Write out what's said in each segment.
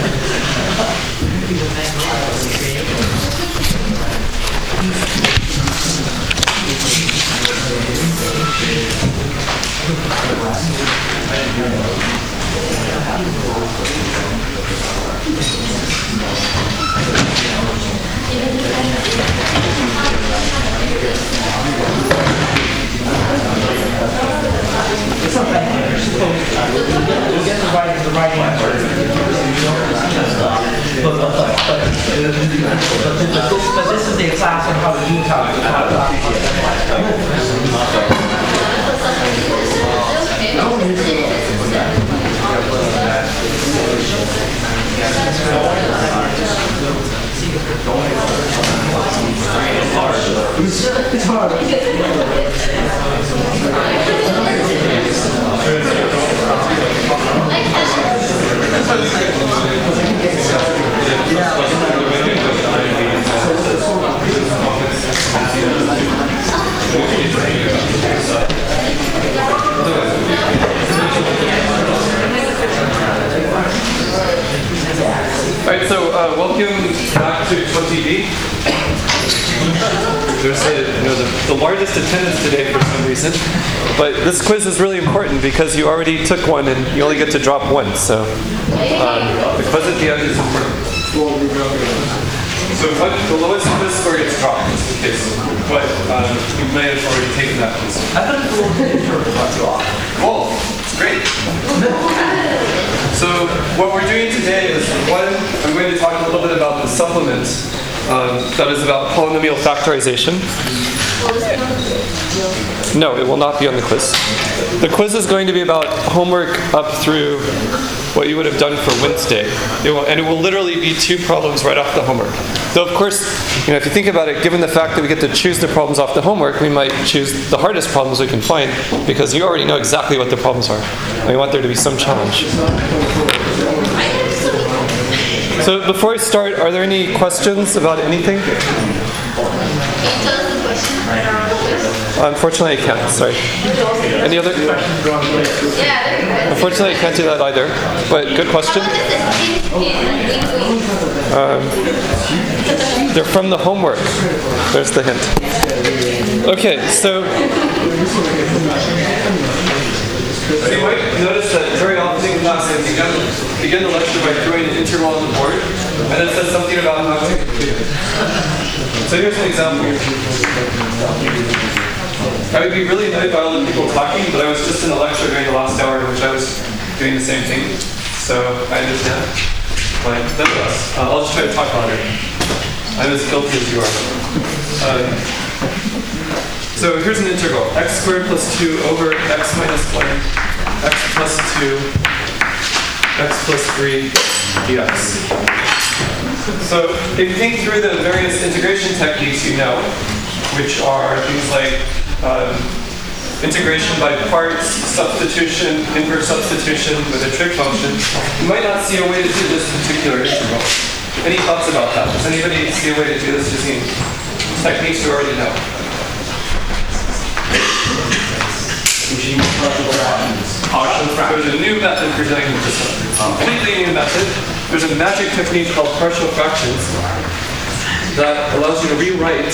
You'll get the right answer. But this is the class on how to do It's hard. Alright, so welcome back to 20B. There's the largest attendance today for some reason. But this quiz is really important because you already took one and you only get to drop one. So the quiz at the end is important. So the lowest quiz score gets dropped in this case. But you may have already taken that quiz. I thought it was a little intro about you off. Oh, it's great. So what we're doing today is, one, I'm going to talk a little bit about the supplement that is about polynomial factorization. No, it will not be on the quiz. The quiz is going to be about homework up through what you would have done for Wednesday. And it will literally be 2 problems right off the homework. Though, of course, if you think about it, given the fact that we get to choose the problems off the homework, we might choose the hardest problems we can find because you already know exactly what the problems are. And we want there to be some challenge. So before I start, are there any questions about anything? Unfortunately, I can't. Sorry. Any other? Unfortunately, I can't do that either. But good question. They're from the homework. There's the hint. Okay, so you might notice that very often in class I begin the lecture by throwing an integral on the board, and it says something about how to complete it. So here's an example. I would be really annoyed by all the people talking, but I was just in a lecture during the last hour in which I was doing the same thing. So I understand. But nonetheless, I'll just try to talk louder. I'm as guilty as you are. So here's an integral. X squared plus 2 over x minus 1, x plus 2, x plus 3 dx. So if you think through the various integration techniques you know, which are things like integration by parts, substitution, inverse substitution with a trig function, you might not see a way to do this particular integral. Any thoughts about that? Does anybody see a way to do this using techniques you already know? There's a new method for dealing with this one. Completely new method. There's a magic technique called partial fractions that allows you to rewrite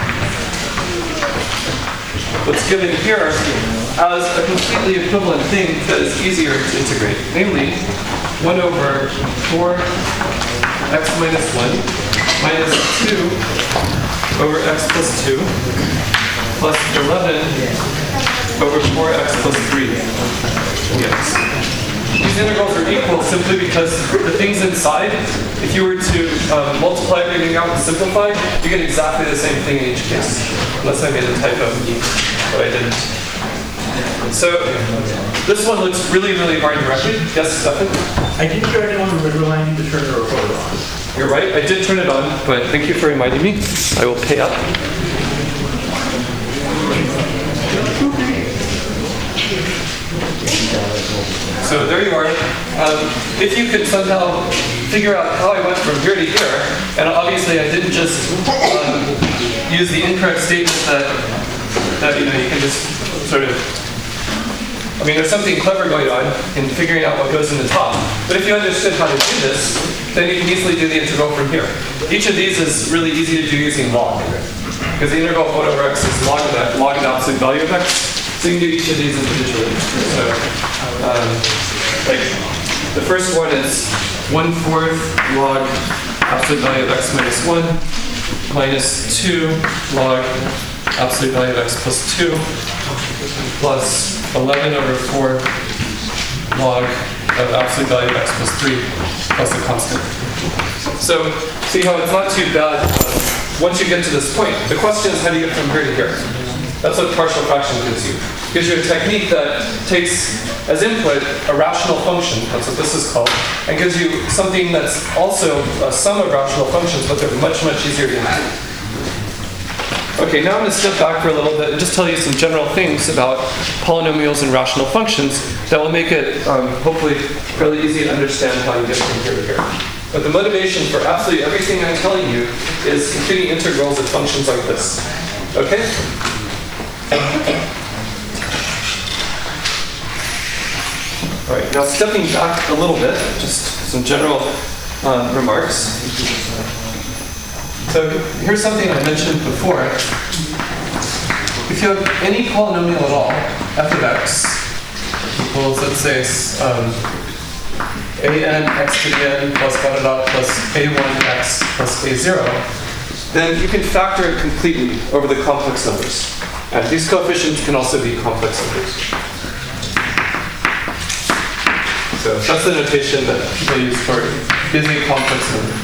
what's given here as a completely equivalent thing that is easier to integrate. Namely, 1 over 4 x minus 1 minus 2 over x plus 2 plus 11 over 4x plus 3 dx. These integrals are equal simply because the things inside, if you were to multiply everything out and simplify, you get exactly the same thing in each case. Unless I made a typo, but I didn't. So this one looks really, really hard to record. Yes, Stefan? I didn't hear anyone reminding me to turn the recorder on. You're right, I did turn it on, but thank you for reminding me. I will pay up. So there you are. If you could somehow figure out how I went from here to here, and obviously I didn't just use the incorrect statement that you can just sort of. I mean, there's something clever going on in figuring out what goes in the top. But if you understood how to do this, then you can easily do the integral from here. Each of these is really easy to do using log. Because the integral of 1 over x is log of an absolute value of x. So you can do each of these individually. So, like, the first one is 1/4 log absolute value of x minus 1 minus 2 log absolute value of x plus 2 plus 11 over 4 log of absolute value of x plus 3 plus a constant. So see how it's not too bad once you get to this point. The question is, how do you get from here to here? That's what partial fraction gives you. It gives you a technique that takes as input a rational function, that's what this is called, and gives you something that's also a sum of rational functions, but they're much, much easier to implement. Okay, now I'm going to step back for a little bit and just tell you some general things about polynomials and rational functions that will make it hopefully fairly easy to understand how you get from here to here. But the motivation for absolutely everything I'm telling you is computing integrals of functions like this. Okay? All right, now stepping back a little bit, just some general remarks. So here's something I mentioned before. If you have any polynomial at all, f of x equals, let's say, an x to the n plus dot dot dot plus a1x plus a0, then you can factor it completely over the complex numbers. And these coefficients can also be complex numbers. So that's the notation that people use for is a complex number.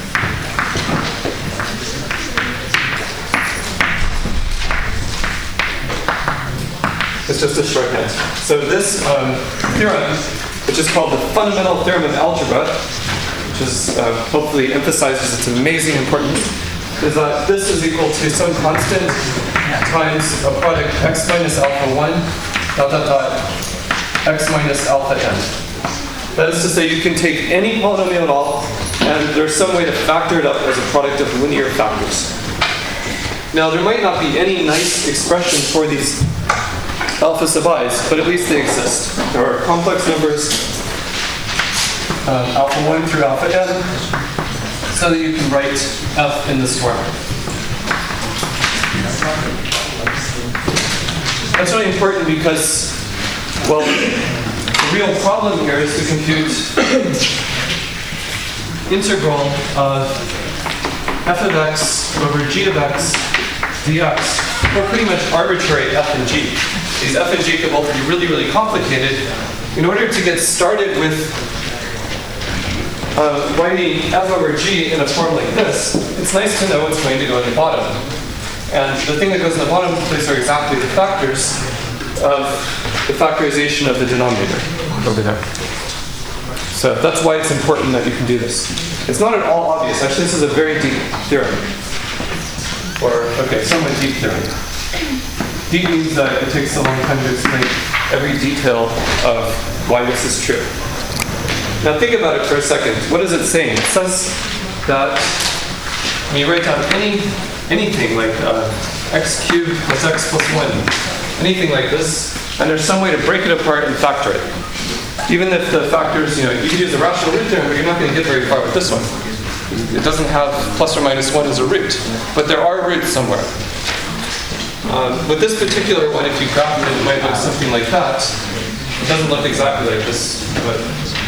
It's just a shorthand. So this theorem, which is called the fundamental theorem of algebra, which is hopefully emphasizes its amazing importance, is that this is equal to some constant times a product x minus alpha 1 dot dot dot x minus alpha n. That is to say, you can take any polynomial at all, and there's some way to factor it up as a product of linear factors. Now, there might not be any nice expression for these alpha sub i's, but at least they exist. There are complex numbers, alpha 1 through alpha n, so that you can write f in this form. That's really important because, well, the real problem here is to compute integral of f of x over g of x dx for pretty much arbitrary f and g. These f and g can both be really, really complicated. In order to get started with writing f over g in a form like this, it's nice to know what's going to go in the bottom. And the thing that goes in the bottom place are exactly the factors of the factorization of the denominator over there. So that's why it's important that you can do this. It's not at all obvious. Actually, this is a very deep theorem. Or, okay, somewhat deep theorem. Deep means that it takes a long time to explain every detail of why this is true. Now think about it for a second. What is it saying? It says that when you write down anything like x cubed plus x plus 1, anything like this, and there's some way to break it apart and factor it. Even if the factors, you can use the rational root theorem, but you're not going to get very far with this one. It doesn't have plus or minus 1 as a root, but there are roots somewhere. With this particular one, if you graph it, it might look something like that. It doesn't look exactly like this, but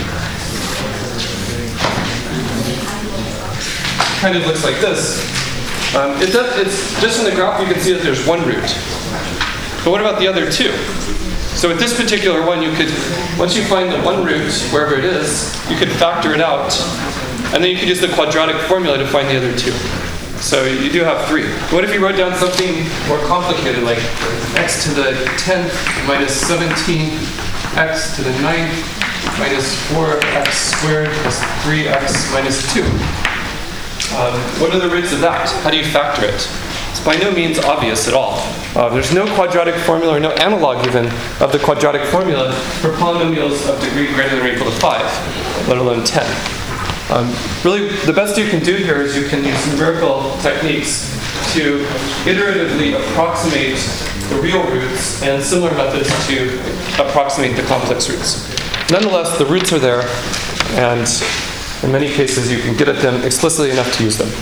it kind of looks like this. It's just in the graph you can see that there's one root. But what about the other two? So with this particular one, you could, once you find the one root, wherever it is, you could factor it out, and then you could use the quadratic formula to find the other two. So you do have 3. What if you wrote down something more complicated, like x to the 10th minus 17, x to the 9th minus 4x squared plus 3x minus 2? What are the roots of that? How do you factor it? It's by no means obvious at all. There's no quadratic formula, or no analog even, of the quadratic formula for polynomials of degree greater than or equal to 5, let alone 10. Really, the best you can do here is you can use numerical techniques to iteratively approximate the real roots and similar methods to approximate the complex roots. Nonetheless, the roots are there, and In many cases, you can get at them explicitly enough to use them.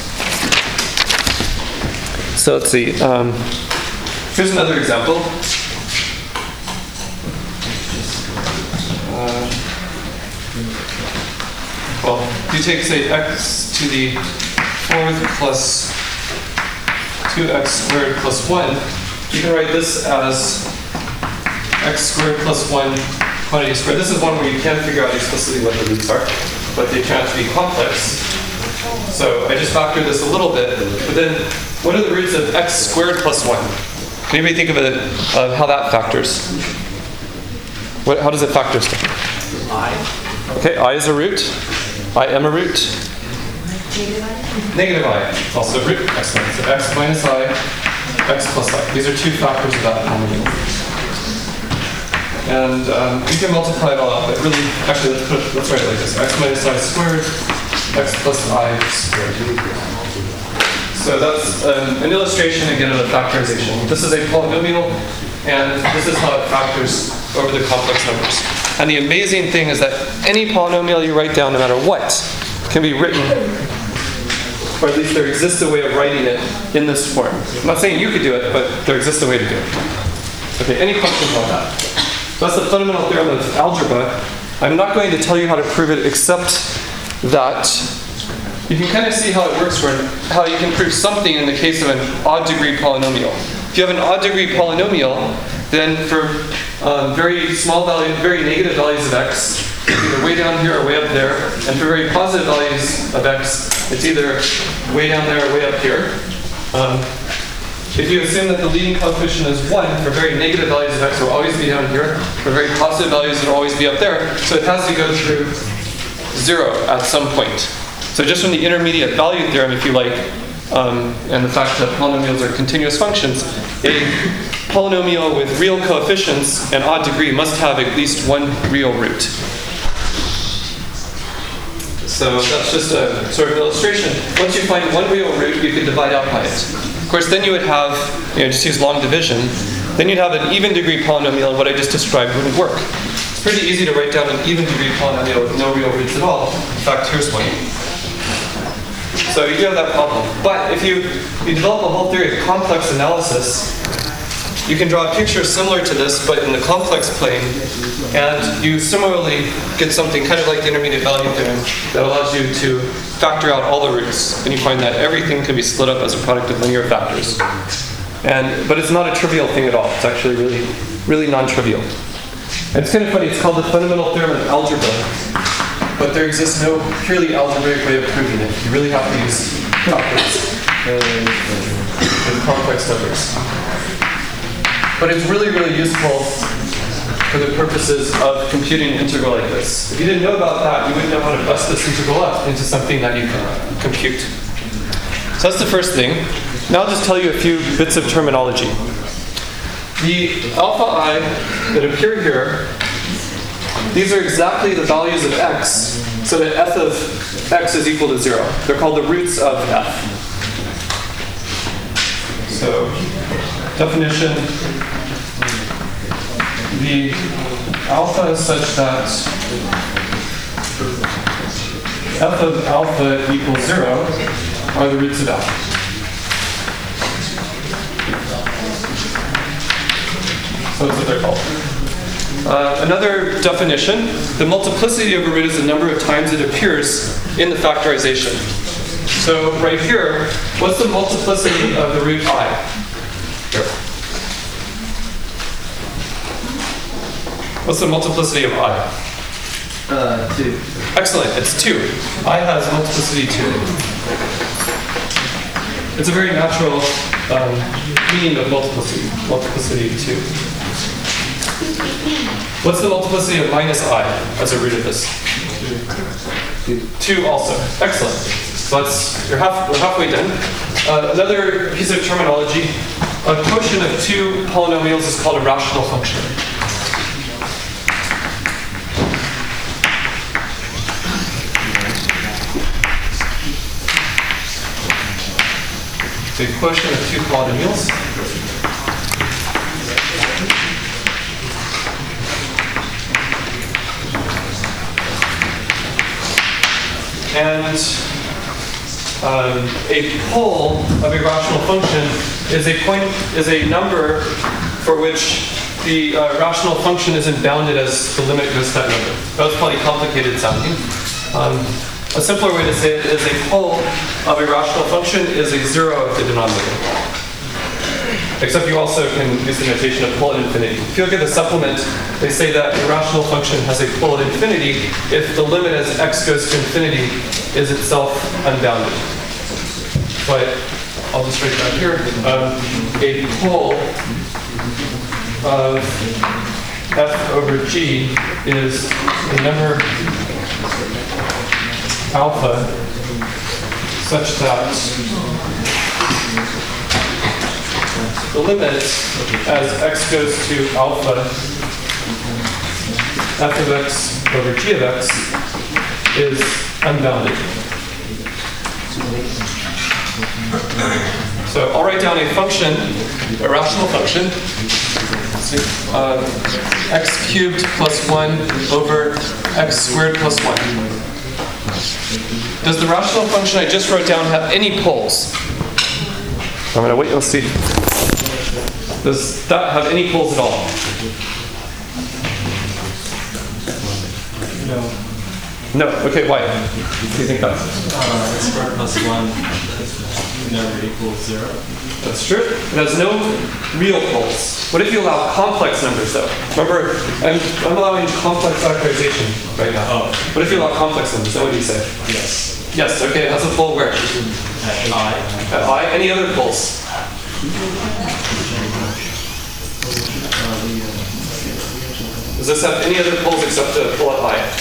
So let's see. Here's another example. Well, if you take, say, x to the 4th plus 2x squared plus 1, you can write this as x squared plus 1 quantity squared. This is one where you can't figure out explicitly what the roots are, but they turn out to be complex. So I just factored this a little bit, but then what are the roots of x squared plus 1? Can anybody think of how that factors? How does it factor stuff? I. Okay, I is a root. I am a root. Negative I. It's also a root. Excellent. So x minus I, x plus I. These are two factors of that polynomial. And you can multiply it all out, but really, actually, let's write it like this. X minus I squared, x plus I squared. So that's an illustration, again, of a factorization. This is a polynomial, and this is how it factors over the complex numbers. And the amazing thing is that any polynomial you write down, no matter what, can be written, or at least there exists a way of writing it in this form. I'm not saying you could do it, but there exists a way to do it. Okay, any questions on that? So that's the fundamental theorem of algebra. I'm not going to tell you how to prove it, except that you can kind of see how it works, or how you can prove something in the case of an odd degree polynomial. If you have an odd degree polynomial, then for very small values, very negative values of x, it's either way down here or way up there. And for very positive values of x, it's either way down there or way up here. If you assume that the leading coefficient is 1, for very negative values of x, it will always be down here. For very positive values, it will always be up there. So it has to go through 0 at some point. So just from the intermediate value theorem, if you like, and the fact that polynomials are continuous functions, a polynomial with real coefficients and odd degree must have at least one real root. So that's just a sort of illustration. Once you find one real root, you can divide out by it. Of course, then you would have, just use long division, then you'd have an even degree polynomial, and what I just described wouldn't work. It's pretty easy to write down an even degree polynomial with no real roots at all. In fact, here's one. So you do have that problem. But if you develop a whole theory of complex analysis, you can draw a picture similar to this, but in the complex plane, and you similarly get something kind of like the intermediate value theorem that allows you to factor out all the roots, and you find that everything can be split up as a product of linear factors. But it's not a trivial thing at all. It's actually really, really non-trivial. And it's kind of funny. It's called the fundamental theorem of algebra, but there exists no purely algebraic way of proving it. You really have to use calculus and complex numbers. But it's really, really useful for the purposes of computing an integral like this. If you didn't know about that, you wouldn't know how to bust this integral up into something that you can compute. So that's the first thing. Now I'll just tell you a few bits of terminology. The alpha I that appear here, these are exactly the values of x, so that f of x is equal to 0. They're called the roots of f. So, definition, the alpha is such that f of alpha equals 0 are the roots of alpha. So that's what they're called. Another definition, the multiplicity of a root is the number of times it appears in the factorization. So right here, what's the multiplicity of the root I? Here. What's the multiplicity of I? 2. Excellent, it's 2. I has multiplicity 2. It's a very natural meaning of multiplicity 2. What's the multiplicity of minus I as a root of this? 2 also. Excellent. So we're halfway done. Another piece of terminology, a quotient of 2 polynomials is called a rational function. So a quotient of 2 polynomials. And a pole of a rational function is a number for which the rational function isn't bounded as the limit goes to that number. That was probably complicated sounding. A simpler way to say it is a pole of a rational function is a zero of the denominator. Except you also can use the notation of pole at infinity. If you look at the supplement, they say that a rational function has a pole at infinity if the limit as x goes to infinity is itself unbounded. But I'll just write that here. A pole of f over g is the number alpha such that the limit as x goes to alpha f of x over g of x is unbounded. So I'll write down a function, a rational function, x cubed plus 1 over x squared plus 1. Does the rational function I just wrote down have any poles? I'm going to wait and see. Does that have any poles at all? No. No. Okay, why? Do you think that's? X squared plus 1 never equals 0. That's true. It has no real poles. What if you allow complex numbers, though? Remember, I'm allowing complex factorization right now. Oh. What if you allow complex numbers? Then what do you say? Yes. Yes, okay, it has a pole where? At I. At I. Any other poles? Does this have any other poles except a pole at I?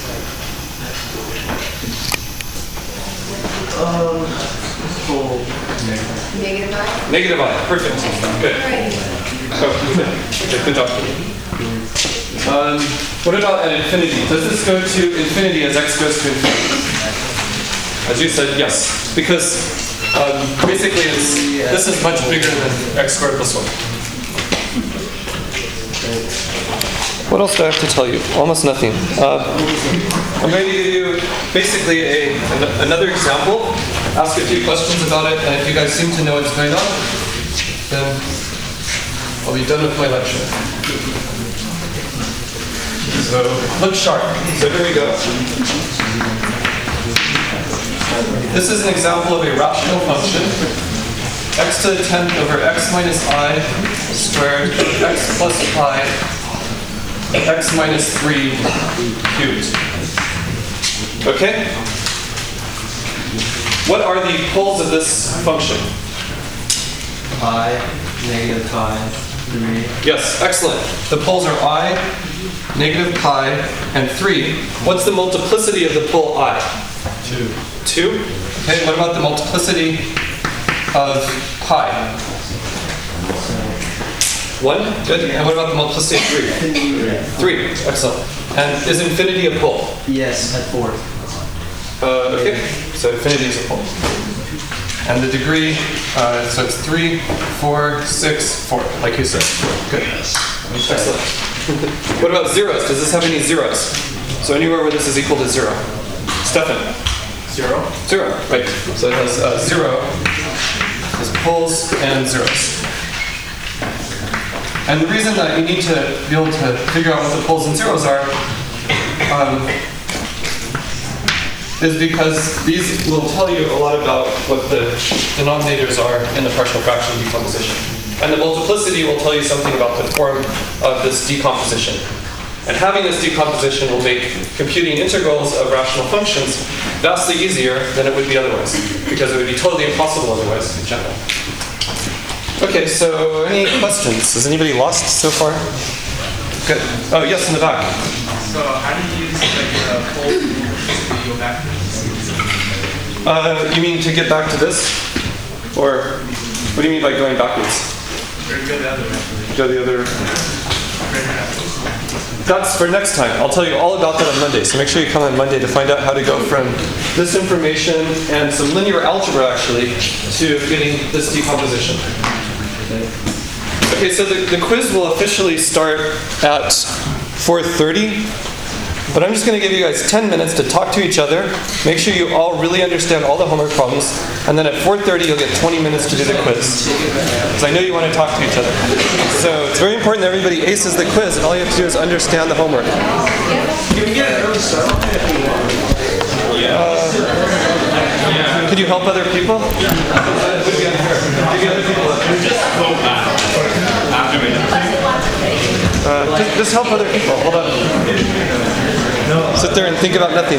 Pole Negative I? Negative I. Perfect. Good. Oh, good. Okay, good job. What about at infinity? Does this go to infinity as x goes to infinity? As you said, yes. Because basically this is much bigger than x squared plus 1. What else do I have to tell you? Almost nothing. I'm going to give you basically another example, ask a few questions about it, and if you guys seem to know what's going on, then I'll be done with my lecture. So, look sharp. So here we go. This is an example of a rational function. X to the 10th over x minus I squared x plus pi x minus 3 cubed. Okay? What are the poles of this function? pi, negative pi, 3. Yes, excellent. The poles are I, negative pi, and 3. What's the multiplicity of the pole I? 2. 2. Okay, what about the multiplicity of pi? 1. Good. And what about the multiplicity of 3? 3. Excellent. And is infinity a pole? Yes, at 4. Okay, so infinity is a pole. And the degree, so it's 3, 4, 6, 4, like you said. Good. Excellent. What about zeros? Does this have any zeros? So anywhere where this is equal to 0. Stefan? 0. 0, right. So it has 0, has poles and zeros. And the reason that you need to be able to figure out what the poles and zeros are is because these will tell you a lot about what the denominators are in the partial fraction decomposition. And the multiplicity will tell you something about the form of this decomposition. And having this decomposition will make computing integrals of rational functions vastly easier than it would be otherwise, because it would be totally impossible otherwise in general. Okay, so any questions? Is anybody lost so far? Good. Oh, yes, in the back. So how do you use pole to go back to this? You mean to get back to this? Or what do you mean by going backwards? Or go the other way? Go the other... That's for next time. I'll tell you all about that on Monday. So make sure you come on Monday to find out how to go from this information and some linear algebra, actually, to getting this decomposition. Okay, so the quiz will officially start at 4:30. But I'm just going to give you guys 10 minutes to talk to each other, make sure you all really understand all the homework problems, and then at 4:30 you'll get 20 minutes to do the quiz. Because I know you want to talk to each other. So it's very important that everybody aces the quiz, and all you have to do is understand the homework. Could you help other people? Just help other people. Hold on. Sit there and think about nothing.